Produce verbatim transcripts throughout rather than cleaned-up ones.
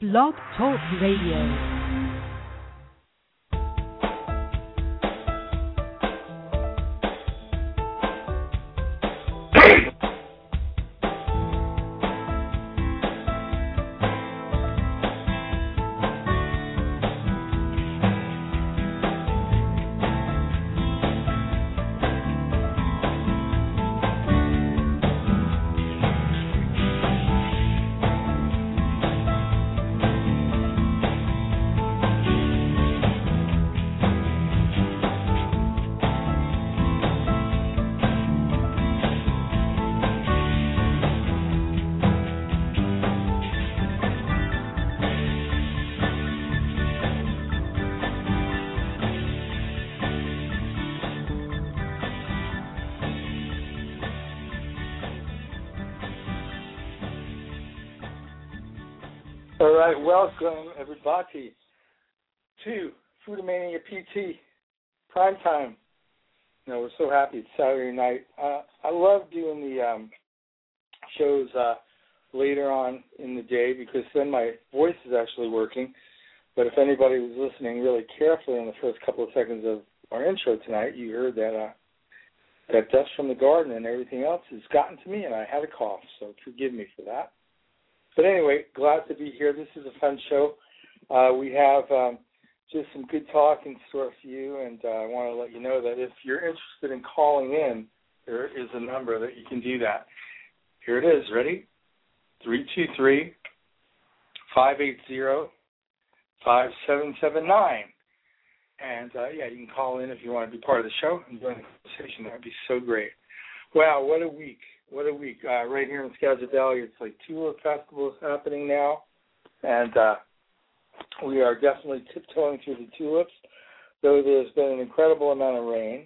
Blog Talk Radio. All right, welcome everybody to Foodamania P T Prime Time. You know, we're so happy it's Saturday night. Uh, I love doing the um, shows uh, later on in the day because then my voice is actually working. But if anybody was listening really carefully in the first couple of seconds of our intro tonight, you heard that uh, that dust from the garden and everything else has gotten to me, and I had a cough, so forgive me for that. But anyway, glad to be here. This is a fun show. Uh, we have um, just some good talk in store for you, and uh, I want to let you know that if you're interested in calling in, there is a number that you can do that. Here it is. Ready? three two three, five eight zero, five seven seven nine. And, uh, yeah, you can call in if you want to be part of the show and join the conversation. That would be so great. Wow, what a week. What a week. Uh, right here in Skagit Valley, it's like Tulip Festival is happening now, and uh, we are definitely tiptoeing through the tulips, though there's been an incredible amount of rain,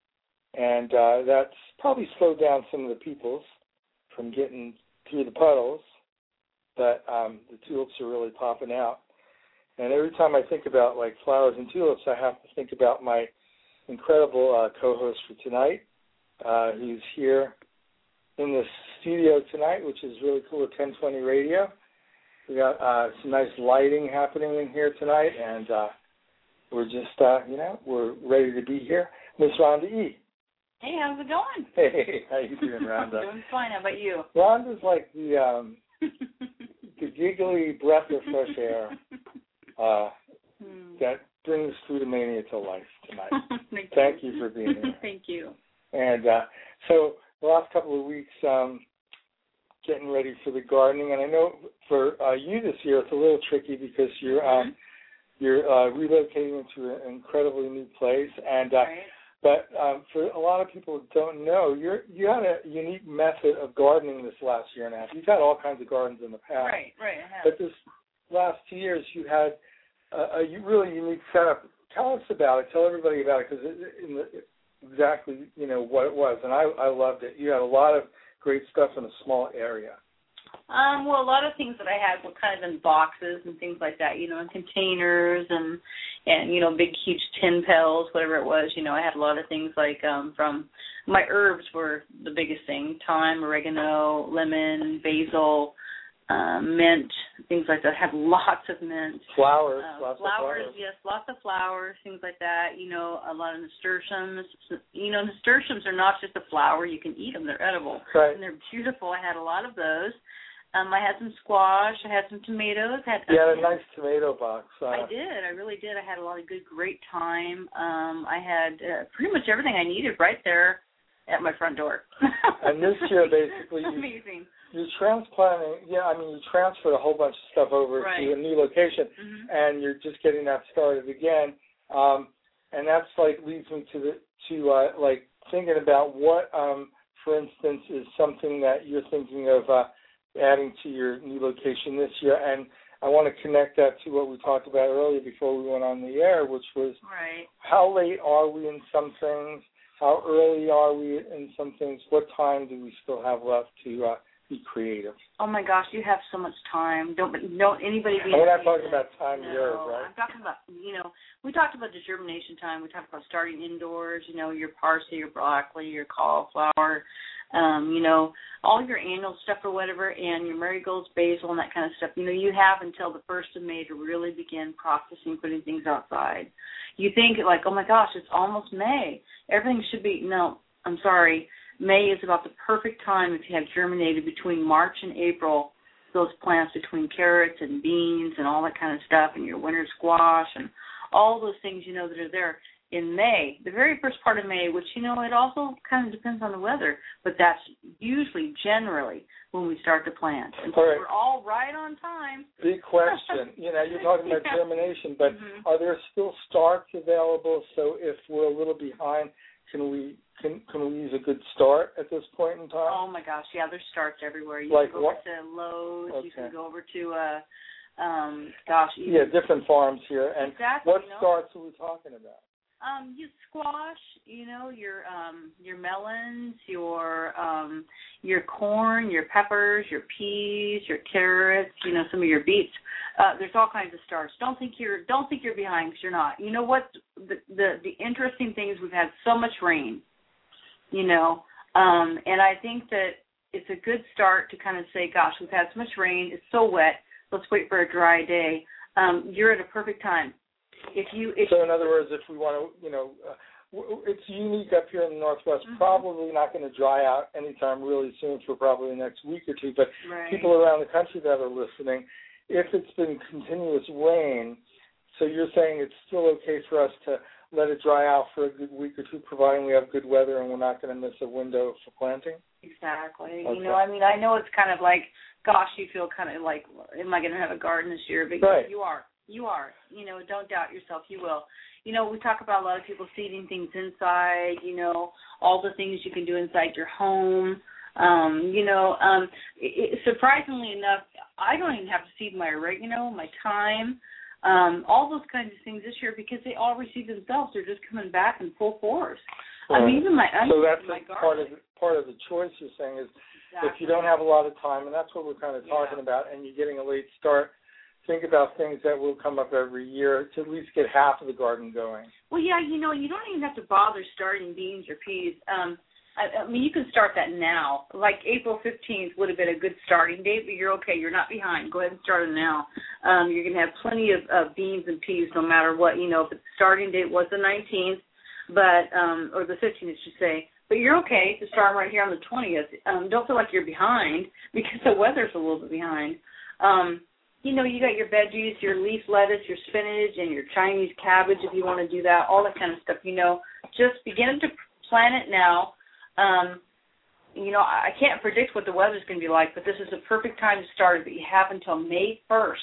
and uh, that's probably slowed down some of the peoples from getting through the puddles, but um, the tulips are really popping out. And every time I think about, like, flowers and tulips, I have to think about my incredible uh, co-host for tonight. Uh, he's here in the studio tonight, which is really cool at ten twenty Radio. We got uh, some nice lighting happening in here tonight, and uh, we're just, uh, you know, we're ready to be here. Miss Rhonda E. Hey, how's it going? Hey, how you doing, Rhonda? I'm doing fine. How about you? Rhonda's like the um, the giggly breath of fresh air uh, hmm. that brings Foodamania to life tonight. Thank, Thank you. you for being here. Thank you. And uh, so the last couple of weeks, um, getting ready for the gardening, and I know for uh, you this year it's a little tricky because you're mm-hmm. um, you're uh, relocating into an incredibly new place, and uh, right. but um, for a lot of people who don't know, you're you had a unique method of gardening this last year and a half. You've had all kinds of gardens in the past, right? Right. I have. But this last two years, you had a, a really unique setup. Tell us about it. Tell everybody about it because in the exactly, you know, what it was, and I, I loved it. You had a lot of great stuff in a small area. Um, well, a lot of things that I had were kind of in boxes and things like that, you know, in containers and, and you know, big, huge tin pails, whatever it was. You know, I had a lot of things like um, from my herbs were the biggest thing, thyme, oregano, lemon, basil, Um, mint, things like that. I have lots of mint. Flowers, uh, lots flowers, of flowers. Yes, lots of flowers, things like that. You know, a lot of nasturtiums. You know, nasturtiums are not just a flower. You can eat them. They're edible. Right. And they're beautiful. I had a lot of those. Um, I had some squash. I had some tomatoes. I had, you had a nice tomato box. Uh, I did. I really did. I had a lot of good, great thyme. Um, I had uh, pretty much everything I needed right there at my front door. And this year, basically, you, amazing. You're transplanting, yeah, I mean, you transferred a whole bunch of stuff over right. to a new location, mm-hmm. and you're just getting that started again. Um, and that's, like, leads me to, the to uh, like, thinking about what, um, for instance, is something that you're thinking of uh, adding to your new location this year. And I want to connect that to what we talked about earlier before we went on the air, which was right. how late are we in some things? How early are we in some things? What time do we still have left to uh, be creative? Oh my gosh, you have so much time. Don't don't anybody be. And we're not talking about time no, years, right? I'm talking about, you know, we talked about the germination time. We talked about starting indoors. You know, your parsley, your broccoli, your cauliflower, um, you know, all your annual stuff or whatever, and your marigolds, basil, and that kind of stuff. You know, you have until the first of May to really begin processing, putting things outside. You think like, oh my gosh, it's almost May. Everything should be. No, I'm sorry. May is about the perfect time if you have germinated between March and April, those plants between carrots and beans and all that kind of stuff, and your winter squash and all those things, you know, that are there in May, the very first part of May, which, you know, it also kind of depends on the weather, but that's usually generally when we start to plant. And so all right. We're all right on time. Big question. You know, you're talking about yeah. germination, but mm-hmm. are there still starts available? So if we're a little behind, can we can can we use a good start at this point in time? Oh my gosh, yeah, there's starts everywhere. You like can go what? over to Lowe's. Okay. You can go over to, uh, um, gosh, even, yeah, different farms here. And exactly, what you know? starts are we talking about? Um, you squash, you know, your um, your melons, your um, your corn, your peppers, your peas, your carrots, you know, some of your beets. Uh, there's all kinds of starts. Don't think you're don't think you're behind because you're not. You know what? The, the the interesting thing is we've had so much rain, you know, um, and I think that it's a good start to kind of say, gosh, we've had so much rain. It's so wet. Let's wait for a dry day. Um, you're at a perfect time. If you, if so in other words, if we want to, you know, uh, w- it's unique up here in the Northwest, mm-hmm. probably not going to dry out anytime really soon for probably the next week or two, but right. people around the country that are listening, if it's been continuous rain, so you're saying it's still okay for us to let it dry out for a good week or two, providing we have good weather and we're not going to miss a window for planting? Exactly. Okay. You know, I mean, I know it's kind of like, gosh, you feel kind of like, am I going to have a garden this year? But right. you are. You are. You know, don't doubt yourself. You will. You know, we talk about a lot of people seeding things inside, you know, all the things you can do inside your home. Um, you know, um, it, it, surprisingly enough, I don't even have to seed my oregano, my thyme, um, all those kinds of things this year because they all receive themselves. They're just coming back in full force. Right. I mean, even my onions, so that's my a part of the, part of the choice you're saying is exactly. if you don't have a lot of time, and that's what we're kind of talking yeah. about, and you're getting a late start, think about things that will come up every year to at least get half of the garden going. Well, yeah, you know, you don't even have to bother starting beans or peas. Um, I, I mean, you can start that now. Like April fifteenth would have been a good starting date, but you're okay. You're not behind. Go ahead and start it now. Um, you're going to have plenty of uh, beans and peas no matter what. You know, if the starting date was the nineteenth, but um, or the fifteenth, I should say. But you're okay to start right here on the twentieth. Um, don't feel like you're behind because the weather's a little bit behind. Um, You know, you got your veggies, your leaf lettuce, your spinach, and your Chinese cabbage if you want to do that, all that kind of stuff. You know, just begin to plan it now. Um, you know, I can't predict what the weather's going to be like, but this is a perfect time to start it. But you have until May first.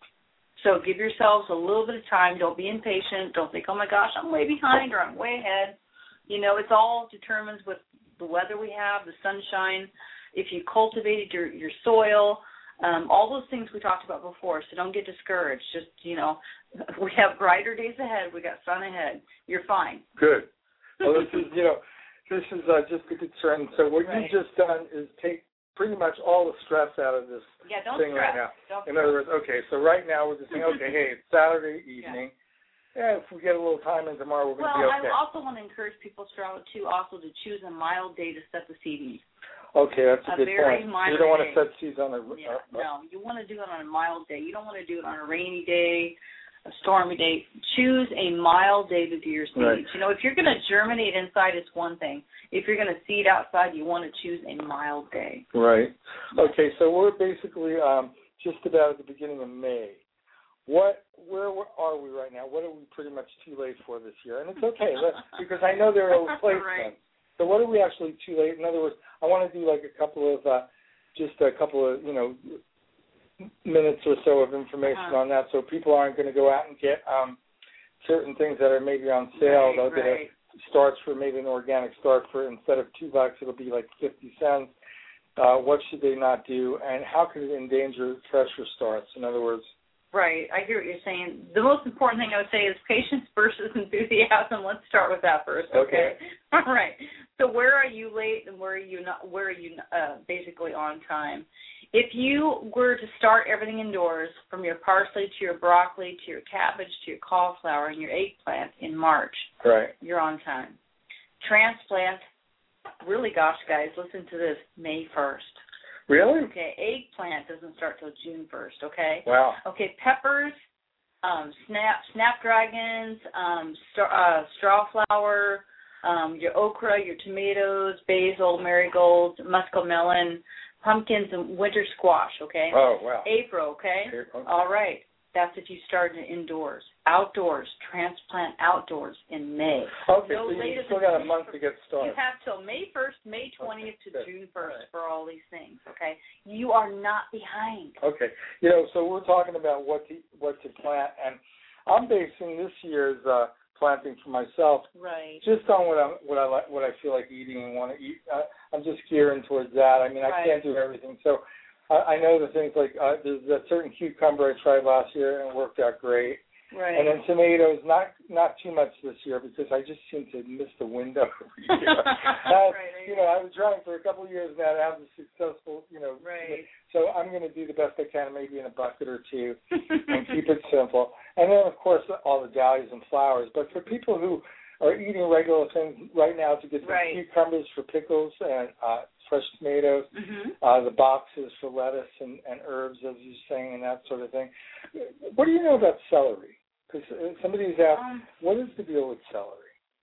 So give yourselves a little bit of time. Don't be impatient. Don't think, oh, my gosh, I'm way behind or I'm way ahead. You know, it's all determined with the weather we have, the sunshine, if you cultivated your, your soil, Um, all those things we talked about before, so don't get discouraged. Just, you know, we have brighter days ahead. We got sun ahead. You're fine. Good. Well, this is, you know, this is uh, just a concern. So what right. you've just done is take pretty much all the stress out of this yeah, don't thing stress. right now. Don't In other words, okay, so right now we're just saying, okay, hey, it's Saturday evening. Yeah, if we get a little time in tomorrow, we're going to well, be okay. I also want to encourage people, Charlotte, too, also to choose a mild day to set the seeding. Okay, that's a, a good very point. Mild you don't want day. to set seeds on a... Yeah, uh, no, you want to do it on a mild day. You don't want to do it on a rainy day, a stormy day. Choose a mild day to do your seeds. Right. You know, if you're going to germinate inside, it's one thing. If you're going to seed outside, you want to choose a mild day. Right. Okay, so we're basically um, just about at the beginning of May. What, where are we right now? What are we pretty much too late for this year? And it's okay, let's, because I know there are replacements. Right. So what are we actually too late? In other words, I want to do like a couple of, uh, just a couple of, you know, minutes or so of information uh-huh. on that, so people aren't going to go out and get um, certain things that are maybe on sale. Right, They'll get right. a starts for maybe an organic start for instead of two bucks, it'll be like fifty cents. Uh, what should they not do, and how could it endanger fresher starts? In other words, Right. I hear what you're saying. The most important thing I would say is patience versus enthusiasm. Let's start with that first. Okay. Okay. All right. So where are you late and where are you not? Where are you uh, basically on time? If you were to start everything indoors, from your parsley to your broccoli to your cabbage to your cauliflower and your eggplant in March, right, you're on time. Transplant, really, gosh, guys, listen to this, May first. Really? Okay, eggplant doesn't start till June first, okay? Wow. Okay, peppers, um, snap, snapdragons, um, star, uh, strawflower, um, your okra, your tomatoes, basil, marigolds, muskmelon, pumpkins, and winter squash, okay? Oh, wow. April, okay? April. All right. That's if you started indoors. Outdoors, transplant outdoors in May. Okay, no so you later still than got a May month first. to get started. You have till May first, May twentieth Okay, to June first right. for all these things, okay? You are not behind. Okay. You know, so we're talking about what to, what to plant, and I'm basing this year's uh, planting for myself Right. just on what I what I like, what I feel like eating and want to eat. Uh, I'm just gearing towards that. I mean, I Right. can't do everything, so I, I know the things like uh, there's that certain cucumber I tried last year and it worked out great. Right. And then tomatoes, not not too much this year because I just seem to miss the window. you know, uh, right. you know I've been trying for a couple of years now to have a successful, you know. Right. So I'm going to do the best I can, maybe in a bucket or two, and keep it simple. And then, of course, all the dahlias and flowers. But for people who are eating regular things right now, to get some right. cucumbers for pickles and uh, fresh tomatoes, mm-hmm. uh, the boxes for lettuce and, and herbs, as you're saying, and that sort of thing. What do you know about celery? Because somebody's asked, um, what is the deal with celery?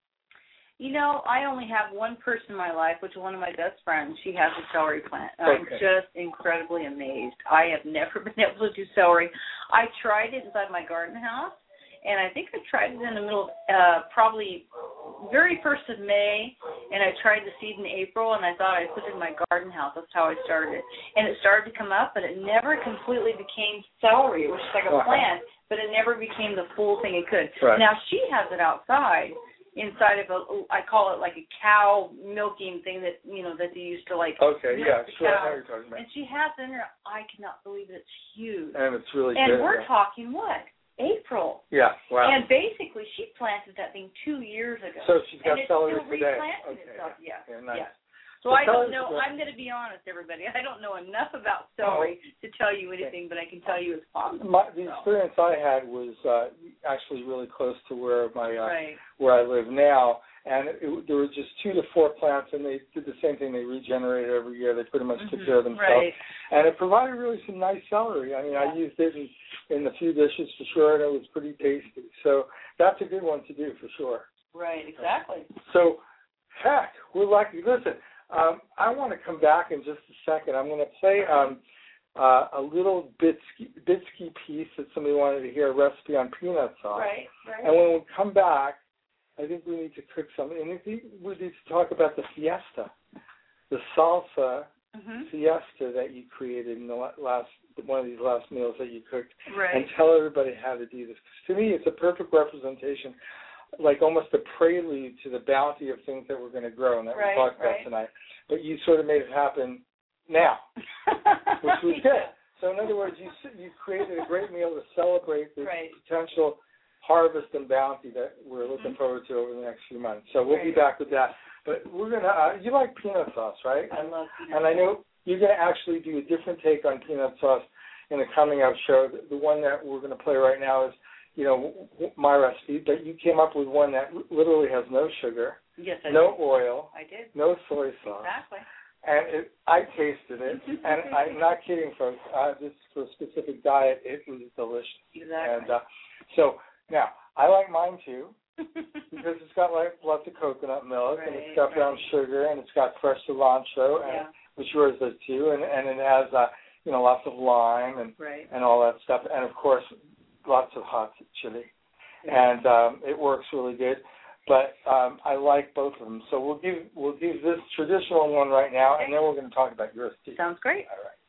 You know, I only have one person in my life, which is one of my best friends. She has a celery plant. Okay. I'm just incredibly amazed. I have never been able to do celery. I tried it inside my garden house, and I think I tried it in the middle of uh, probably very first of May, and I tried the seed in April, and I thought I'd put it in my garden house. That's how I started it. And it started to come up, but it never completely became celery. It was just like a plant, but it never became the full thing it could. Right. Now, she has it outside, inside of a, I call it like a cow milking thing that, you know, that they used to like. Okay, yeah, sure, I know cow. what you're talking about. And she has it in her, I cannot believe it. It's huge. And it's really and good. we're yeah. talking what? April. Yeah, wow. And basically, she planted that thing two years ago. So she's got and celery it's still today. replanting Okay, itself. yeah. Yeah. Yeah, nice. yeah. So, so I don't know. Good. I'm going to be honest, everybody. I don't know enough about celery oh. to tell you anything, but I can tell you it's possible. My, the so. experience I had was uh, actually really close to where my uh, right. where I live now, and it, there were just two to four plants, and they did the same thing. They regenerated every year. They pretty much mm-hmm. took care of themselves, right. and it provided really some nice celery. I mean, yeah. I used it in, in a few dishes for sure, and it was pretty tasty. So that's a good one to do for sure. Right, exactly. So, heck, we're lucky. Listen. Um, I want to come back in just a second. I'm going to play um, uh, a little Bitsky, Bitsky piece that somebody wanted to hear, a recipe on peanut sauce. Right, right. And when we come back, I think we need to cook something. And I think we need to talk about the fiesta, the salsa mm-hmm. fiesta that you created in the last one of these last meals that you cooked. Right. And tell everybody how to do this. 'Cause to me, it's a perfect representation, like almost a prelude to the bounty of things that we're going to grow and that right, we talked right. about tonight. But you sort of made it happen now, which was yeah. good. So in other words, you you created a great meal to celebrate the right. potential harvest and bounty that we're looking mm-hmm. forward to over the next few months. So we'll right. be back with that. But we're going to, uh, you like peanut sauce, right? I love peanut And I know you're going to actually do a different take on peanut sauce in the coming up show. The one that we're going to play right now is, you know, my recipe, but you came up with one that literally has no sugar, yes, I no did. oil, I did. no soy sauce. Exactly. And it, I tasted it, and I'm not kidding, folks. Uh, this is for a specific diet. It was delicious. Exactly. And uh, so now I like mine too because it's got like lots of coconut milk, right, and it's got right. brown sugar, and it's got fresh cilantro, and yeah. which yours does too, and and it has uh, you know lots of lime and right. and all that stuff, and of course lots of hot chili, and um, it works really good. But um, I like both of them, so we'll give we'll give this traditional one right now, okay. and then we're going to talk about yours too. Sounds great. All right.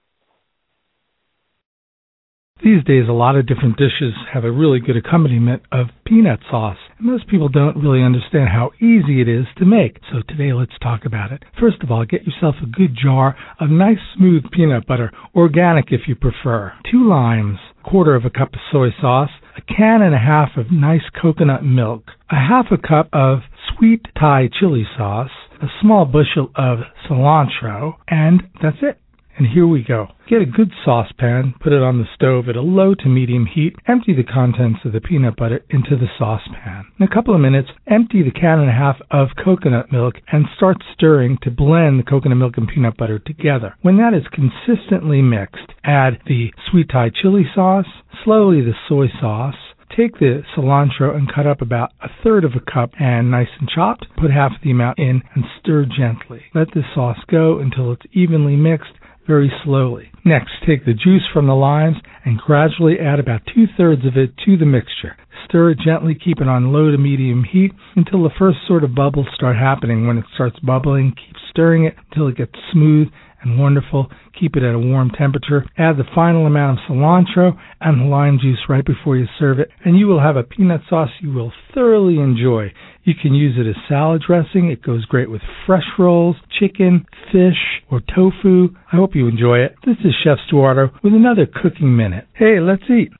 These days, a lot of different dishes have a really good accompaniment of peanut sauce, and most people don't really understand how easy it is to make. So today, let's talk about it. First of all, get yourself a good jar of nice, smooth peanut butter, organic if you prefer, two limes, a quarter of a cup of soy sauce, a can and a half of nice coconut milk, a half a cup of sweet Thai chili sauce, a small bushel of cilantro, and that's it. And here we go. Get a good saucepan, put it on the stove at a low to medium heat, empty the contents of the peanut butter into the saucepan. In a couple of minutes, empty the can and a half of coconut milk and start stirring to blend the coconut milk and peanut butter together. When that is consistently mixed, add the sweet Thai chili sauce, slowly the soy sauce. Take the cilantro and cut up about a third of a cup and nice and chopped. Put half the amount in and stir gently. Let the sauce go until it's evenly mixed, very slowly. Next, take the juice from the limes and gradually add about two-thirds of it to the mixture. Stir it gently, keep it on low to medium heat until the first sort of bubbles start happening. When it starts bubbling, keep stirring it until it gets smooth and wonderful. Keep it at a warm temperature. Add the final amount of cilantro and the lime juice right before you serve it, and you will have a peanut sauce you will thoroughly enjoy. You can use it as salad dressing. It goes great with fresh rolls, chicken, fish, or tofu. I hope you enjoy it. This is Chef Stuardo with another Cooking Minute. Hey, let's eat.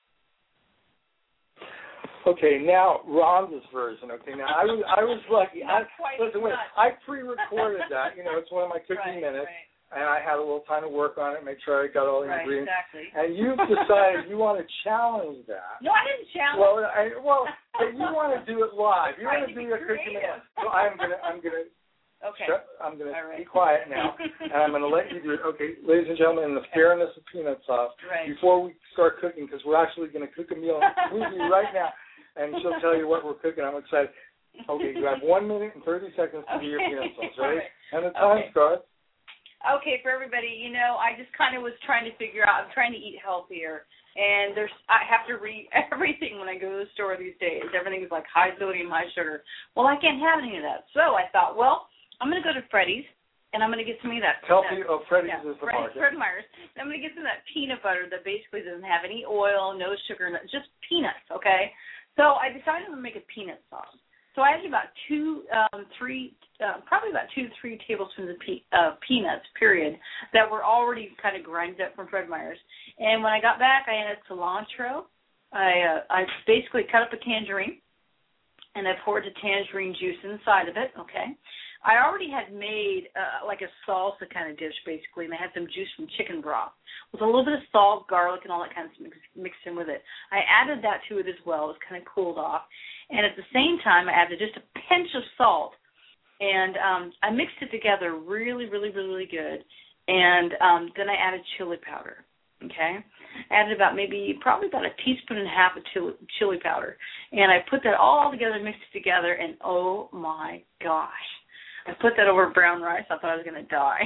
Okay, now Rhonda's version. Okay, now I was I was lucky. I, listen, wait, I pre-recorded that. You know, it's one of my cooking right, minutes. Right. And I had a little time to work on it, make sure I got all the right, ingredients. Exactly. And you've decided you want to challenge that. No, I didn't challenge. Well, I, well, but you want to do it live. You want to do your cooking. So I'm gonna, I'm gonna, okay. shut, I'm gonna right. be quiet now, and I'm gonna let you do it. Okay, ladies and gentlemen, in the fairness of peanut sauce, right. before we start cooking, because we're actually gonna cook a meal with you right now, and she'll tell you what we're cooking. I'm excited. Okay, you have one minute and thirty seconds to do your peanut sauce. Ready? Right. And the time okay. starts. Okay, for everybody, you know, I just kind of was trying to figure out, I'm trying to eat healthier, and there's, I have to read everything when I go to the store these days. Everything's like high sodium, high sugar. Well, I can't have any of that. So I thought, well, I'm going to go to Freddy's, and I'm going to get some of that. Tell that, me, oh, Freddy's yeah, is the Fred, market. Fred Meyer's. And I'm going to get some of that peanut butter that basically doesn't have any oil, no sugar, no, just peanuts, okay? So I decided to make a peanut sauce. So I had about two, um, three, uh, probably about two, three tablespoons of pe- uh, peanuts, period, that were already kind of grinded up from Fred Meyer's. And when I got back, I added cilantro. I uh, I basically cut up a tangerine, and I poured the tangerine juice inside of it, okay? I already had made uh, like a salsa kind of dish, basically, and I had some juice from chicken broth with a little bit of salt, garlic, and all that kind of stuff mixed in with it. I added that to it as well. It was kind of cooled off. And at the same time, I added just a pinch of salt, and um, I mixed it together really, really, really, really good. And um, then I added chili powder, okay? I added about maybe, probably about a teaspoon and a half of chili, chili powder. And I put that all together, mixed it together, and oh, my gosh. I put that over brown rice. I thought I was going to die.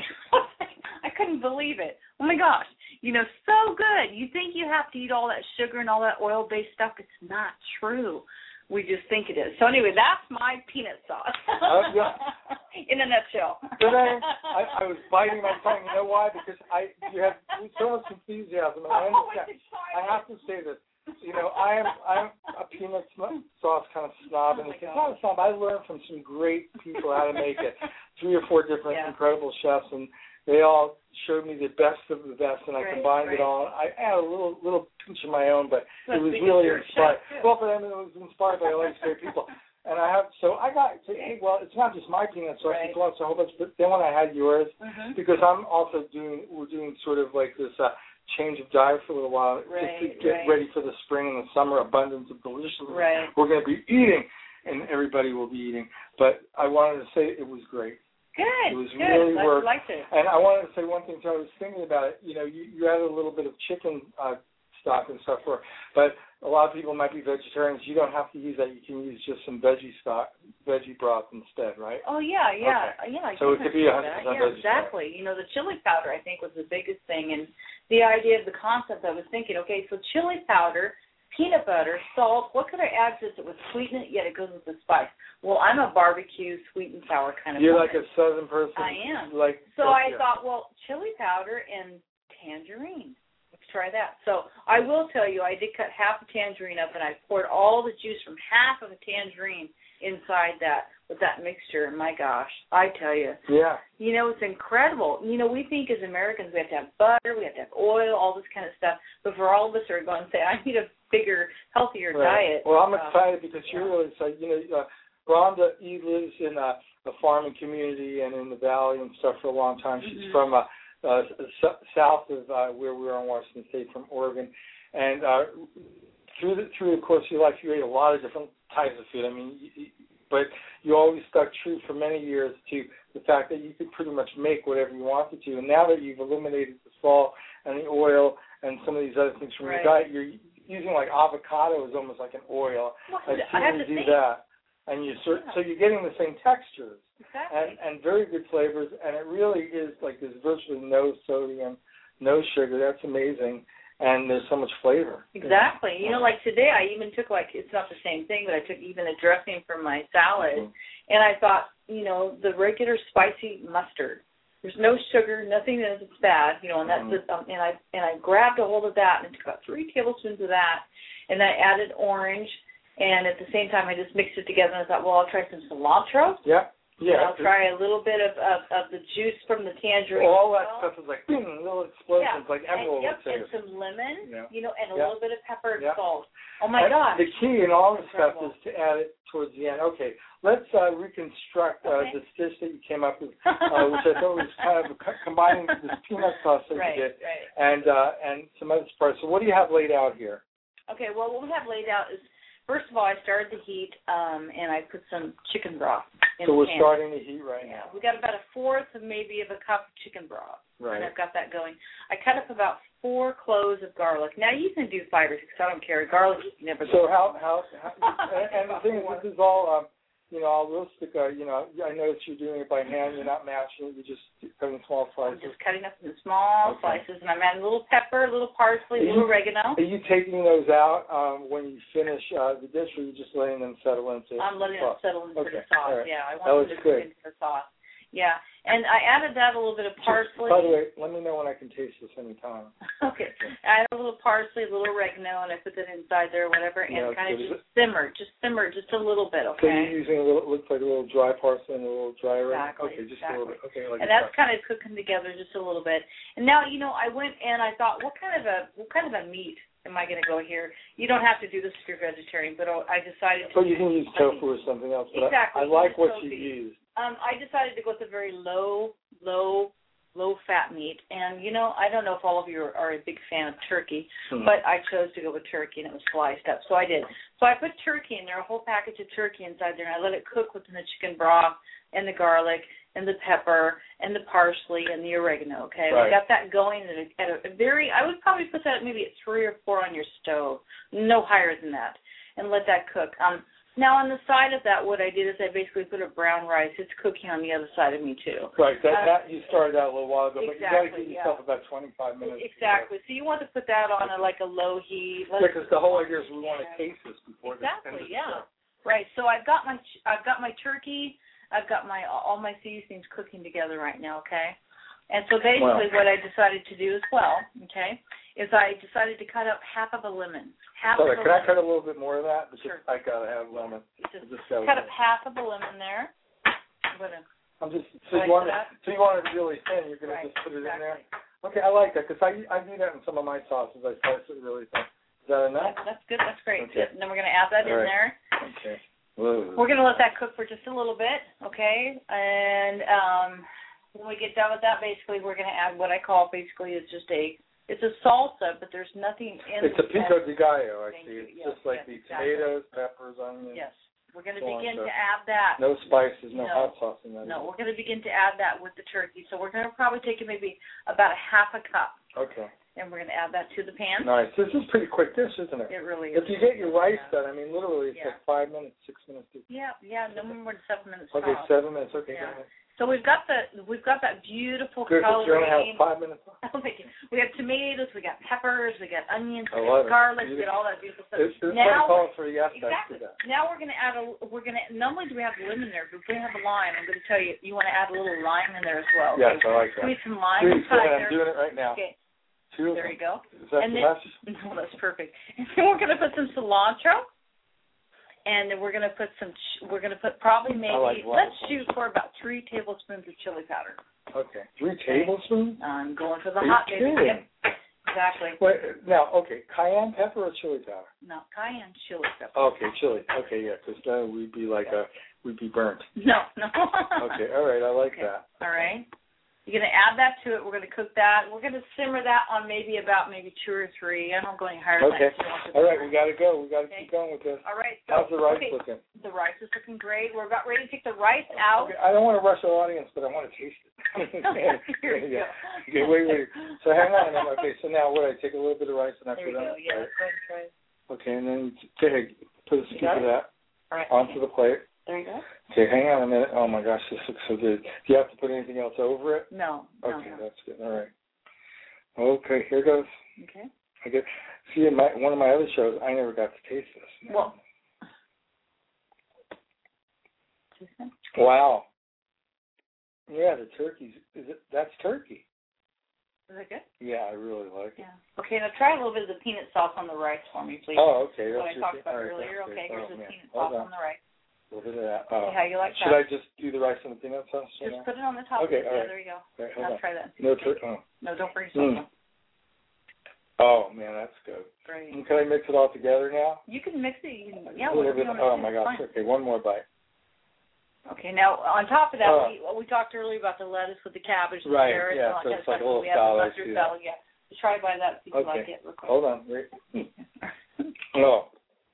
I couldn't believe it. Oh, my gosh. You know, so good. You think you have to eat all that sugar and all that oil-based stuff. It's not true. We just think it is. So anyway, that's my peanut sauce. Uh, yeah. In a nutshell. Today, I, I was biting my tongue. You know why? Because I you have so much enthusiasm. And I understand. I have to say this. You know, I am I'm a peanut sauce kind of snob, and oh it's not a snob. I learned from some great people how to make it. Three or four different yeah. incredible chefs, and they all showed me the best of the best, and I right, combined right. it all. I added a little little pinch of my own, but That's it was really inspired. Well, but I mean, it was inspired by all these great people. And I have, so I got, so, hey, well, it's not just my peanut sauce, right. it's also a whole bunch, but then when I had yours, mm-hmm. because I'm also doing, we're doing sort of like this uh, change of diet for a little while, right, just to get right. ready for the spring and the summer abundance of deliciousness. Right. We're going to be eating, and everybody will be eating. But I wanted to say it was great. Good, It was good. really Let's work. like it. And I wanted to say one thing, so I was thinking about it. You know, you, you added a little bit of chicken uh, stock and stuff for, but a lot of people might be vegetarians. You don't have to use that. You can use just some veggie stock, veggie broth instead, right? Oh yeah, yeah, okay. yeah. I so it could be a hundred percent yeah, exactly. Stock. You know, the chili powder I think was the biggest thing, and the idea of the concept. I was thinking, okay, so chili powder, peanut butter, salt. What could I add to it that would sweeten it yet it goes with the spice? Well, I'm a barbecue sweet and sour kind of. You're woman. like a southern person. I am. Like so. I yeah. thought, well, chili powder and tangerine. Let's try that. So I will tell you, I did cut half a tangerine up, and I poured all the juice from half of a tangerine inside that with that mixture. And my gosh, I tell you. Yeah. You know, it's incredible. You know, we think as Americans we have to have butter, we have to have oil, all this kind of stuff. But for all of us who are going to say, I need a bigger, healthier right. diet. Well, I'm uh, excited because yeah. you're really excited. You know, uh, Rhonda E. lives in a, a farming community and in the valley and stuff for a long time. She's mm-hmm. from uh, uh, s- south of uh, where we are in Washington State, from Oregon. And uh, through, the, through the course of your life, you ate a lot of different types of food. I mean, you, but you always stuck true for many years to the fact that you could pretty much make whatever you wanted to. And now that you've eliminated the salt and the oil and some of these other things from right. your diet, you're using like avocado is almost like an oil. Well, I've I have seen to you do think. that. And you so, so you're getting the same textures Exactly. and, and very good flavors, and it really is like there's virtually no sodium, no sugar. That's amazing. And there's so much flavor. Exactly. You know, like today I even took, like, it's not the same thing, but I took even a dressing from my salad, mm-hmm. and I thought, you know, the regular spicy mustard. There's no sugar, nothing that is bad, you know, and that's mm-hmm. um, and I and I grabbed a hold of that and took about three tablespoons of that, and I added orange, and at the same time I just mixed it together, and I thought, well, I'll try some cilantro. Yeah. Yeah, and I'll try a little bit of, of, of the juice from the tangerine. All that stuff is like boom, little explosions, yeah. like emerald. And, yep, and some lemon, yeah. you know, and a yeah. little bit of pepper and yeah. salt. Oh my and gosh! The key in all this Incredible. stuff is to add it towards the end. Okay, let's uh, reconstruct uh, okay. this dish that you came up with, uh, which I thought was kind of co- combining this peanut sauce that right, you did right. and uh, and some other parts. So what do you have laid out here? Okay, well, what we have laid out is, first of all, I started the heat, um, and I put some chicken broth in So the we're pan. starting the heat right Yeah, now. we got about a fourth of maybe of a cup of chicken broth. Right. And I've got that going. I cut up about four cloves of garlic. Now, you can do five or six. I don't care. Garlic never So goes. how, how, how and, and the thing is, this is all, um, you know, all realistic. Uh, you know, I noticed you're doing it by hand. You're not mashing it. You're just cutting small I'm slices. just cutting up in small okay. slices, and I'm adding a little pepper, a little parsley, a little oregano. Are you taking those out um, when you finish uh, the dish, or are you just letting them settle into I'm letting the them sauce? settle into okay. the sauce. Right. Yeah, I that want them to good. cook into the sauce. Yeah, and I added that a little bit of parsley. By the way, let me know when I can taste this anytime. Okay. I added a little parsley, a little oregano, and I put that inside there, or whatever, and Yeah, kind of good. just simmer, just simmer, just a little bit, So okay? you're using a little, looks like a little dry parsley and a little dry oregano? Exactly. Okay, just exactly. a little bit. Okay, like and that's kind of cooking together just a little bit. And now, you know, I went and I thought, what kind of a what kind of a meat am I going to go here? You don't have to do this if you're vegetarian, but I decided to. But you can use tofu or something else. But exactly. I, I like what tofu. you used. Um, I decided to go with a very low, low, low-fat meat. And, you know, I don't know if all of you are, are a big fan of turkey, hmm. but I chose to go with turkey, and it was sliced up. So I did. So I put turkey in there, a whole package of turkey inside there, and I let it cook within the chicken broth and the garlic and the pepper and the parsley and the oregano, okay? Right. We got that going at a, at a very, I would probably put that maybe at three or four on your stove, no higher than that, and let that cook. Um, now, on the side of that, what I did is I basically put a brown rice. It's cooking on the other side of me, too. Right. That, uh, that you started out a little while ago, exactly, but you got to give yourself yeah. about twenty-five minutes. Exactly. So you want to put that on a, like a low heat. Yeah, because the whole idea is we want to taste this before exactly, the yeah. Right. So I've got my I've got my turkey. I've got my all my seasonings cooking together right now, okay? And so basically wow. what I decided to do as well, okay, is I decided to cut up half of a lemon. Half Sorry, of a can lemon. I cut a little bit more of that? Because Sure. I got to have lemon. Just, just cut up half of a lemon there. I'm gonna, I'm just, so you, want it, so you want it really thin, you're going right, to just put it exactly. in there? Okay, I like that, because I, I do that in some of my sauces. I slice it really thin. Is that enough? That's, that's good. That's great. Okay. And then we're going to add that All in right. there. Okay. Whoa. We're going to let that cook for just a little bit, okay? And um, when we get done with that, basically we're going to add what I call basically is just a, it's a salsa, but there's nothing in it. It's a pico de gallo, I Thank see. you. It's Yes, just like yes, the exactly. tomatoes, peppers, onions. Yes. We're going to so begin on, so. to add that. No spices, no, No. hot sauce in that. No, we're going to begin to add that with the turkey. So we're going to probably take maybe about a half a cup. Okay. And we're going to add that to the pan. Nice. This is a pretty quick dish, isn't it? It really is. If you get your rice yeah. done, I mean, literally, it's Yeah. like five minutes, six minutes. To... Yeah, yeah, no more than seven minutes. Okay, top. seven minutes. Okay, Yeah. go ahead. So we've got the we've got that beautiful Good, because you only have coloring. five minutes left. Oh my God. We have tomatoes, we got peppers, we got onions, I we love it. got garlic, we Beautiful. got all that beautiful stuff. It's, it's now, like calling for a yes exactly. to that. Now we're gonna add a we're gonna not only do we have lemon there, but we have a lime. I'm gonna tell you, you want to add a little lime in there as well. Yes, okay? I like that. Squeeze some lime Please, go inside ahead. there. I'm doing it right now. Okay. Two. There you go. Is that and the then, no, that's perfect. And then we're going to put some cilantro, and then we're going to put some. We're going to put probably maybe. like let's shoot for about three tablespoons of chili powder. Okay, three tablespoons. I'm going for the Are hot you baby. kidding? Yep. Exactly. Wait, now, okay, cayenne pepper or chili powder? No, cayenne chili pepper. Okay, chili. Okay, yeah, because then we'd be like a, we'd be burnt. No, no. Okay, all right, I like okay. that. All right. You're going to add that to it. We're going to cook that. We're going to simmer that on maybe about maybe two or three. I don't go any higher than Okay. that. All right, we got to go. We got to okay. keep going with this. All right. So, How's the rice okay. looking? The rice is looking great. We're about ready to take the rice out. Okay, I don't want to rush our audience, but I want to taste it. Here you yeah. go. Okay, wait, wait. So hang on a minute. Okay, so now what? I take a little bit of rice and I there put you it go. on. Yeah, Right. go ahead and try it. Okay, and then take, put a scoop of that All right. onto the plate. There you go. Okay, hang on a minute. Oh my gosh, this looks so good. Do you have to put anything else over it? No. Okay, no, no. that's good. All right. Okay, here goes. Okay. I get. See, in my one of my other shows, I never got to taste this. Well. Wow. Yeah, the turkey's. Is it? That's turkey. Is that good? Yeah, I really like it. Yeah. Okay, now try a little bit of the peanut sauce on the rice for me, please. Oh, okay. What That's I talked your, about right, earlier. okay. Okay, here's oh, the man. peanut Hold sauce on. on the rice. A little bit of that. Oh. Okay, how you like Should that? I just do the rice and the peanut sauce? Just now? put it on the top. Okay, of it. all Yeah, right. there you go. Right, now on. try that. No turkey. Oh. No, don't bring yourself. Mm. Oh man, that's good. Great. And can I mix it all together now? You can mix it. You can, yeah, a little whatever bit. you want to Oh do, my it's gosh. fine. Okay, one more bite. Okay, now on top of that, Uh, we we talked earlier about the lettuce with the cabbage and Right, carrots yeah, and all so that it's kind of like a stuff. little We have the salad, mustard yeah. salad, yeah. Just try by that, see if you Okay. like it. Real quick. Hold on. Wait. Oh.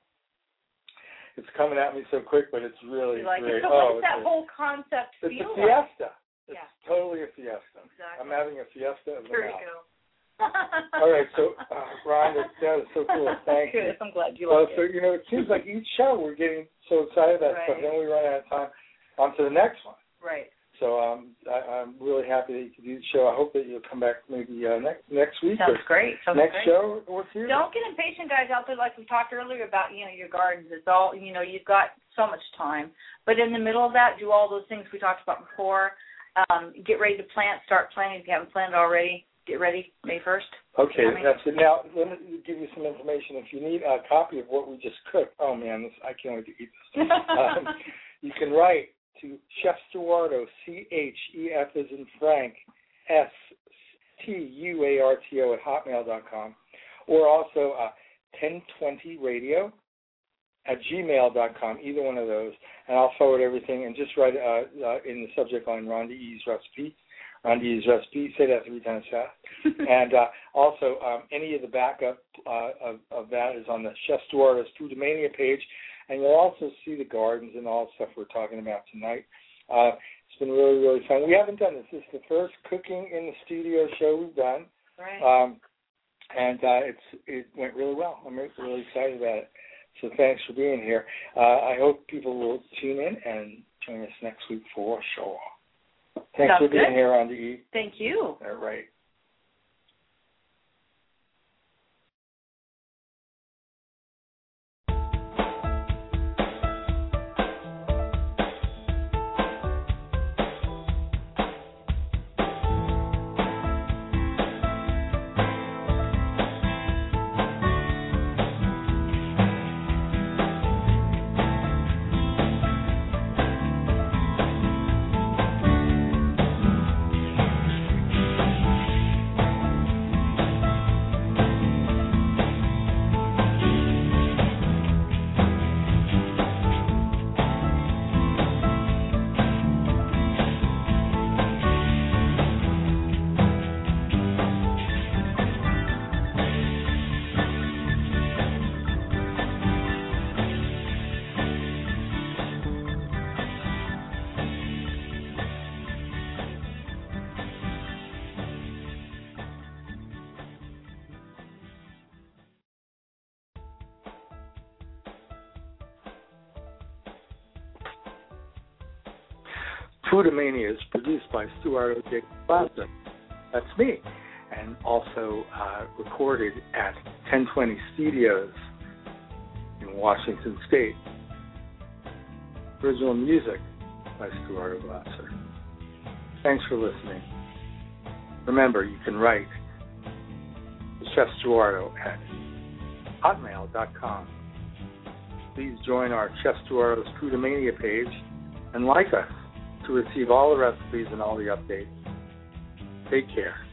It's coming at me so quick, but it's really You like great. it? So oh, what does that it's, whole concept it's feel a like? fiesta. It's Yeah. totally a fiesta. Exactly. I'm having a fiesta of the There you mouth. go. All right, so uh, Rhonda, that is so cool. Thank Good. you. I'm glad you Well, like so it. you know, it seems like each show we're getting so excited about Right. stuff, then we run out of time. On to the next one. Right. So um, I, I'm really happy that you could do the show. I hope that you'll come back maybe uh, next next week Sounds or great. Sounds next great. show or two. Don't get impatient, guys, out there. Like we talked earlier about, you know, your gardens. It's all, you know, you've got so much time. But in the middle of that, do all those things we talked about before. Um, get ready to plant. Start planting if you haven't planted already. Get ready May first. Okay, I mean, that's it. Now, let me give you some information. If you need a copy of what we just cooked, oh, man, this, I can't wait to eat this. um, you can write to Chef Stuarto, C H E F as in Frank, S T U A R T O at hotmail dot com, or also uh, ten twenty radio at gmail dot com, either one of those, and I'll forward everything, and just write uh, uh, in the subject line, Rhonda E's Recipe. Rhonda E's Recipe, say that three times fast. And uh, also, um, any of the backup uh, of, of that is on the Chef Stuarto's Foodamania page, and you'll also see the gardens and all the stuff we're talking about tonight. Uh, it's been really, really fun. We haven't done this. This is the first cooking in the studio show we've done. Right. Um, and uh, it's it went really well. I'm really, really excited about it. So thanks for being here. Uh, I hope people will tune in and join us next week for a show. Thanks Sounds for being good. here on the E. Thank you. All right. Foodamania is produced by Stuarto de Plaza. That's me. And also uh, recorded at ten twenty Studios in Washington State. Original music by Stuarto Glasser. Thanks for listening. Remember, you can write chefstuardo at hotmail dot com. Please join our Chef Stuardo's Foodamania page and like us to receive all the recipes and all the updates. Take care.